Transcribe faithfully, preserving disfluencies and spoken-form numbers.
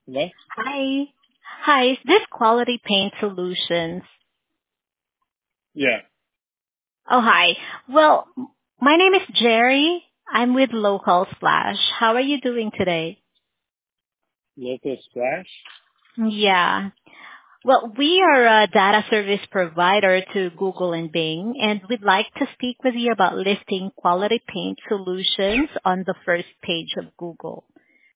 Hello? Hi. Hi, is this Quality Paint Solutions? Yeah, Oh, hi. Well, my name is Jerry. I'm with Local Splash. How are you doing today? local splash. Yeah. Well, we are a data service provider to Google and Bing, and we'd like to speak with you about listing Quality Paint Solutions on the first page of Google.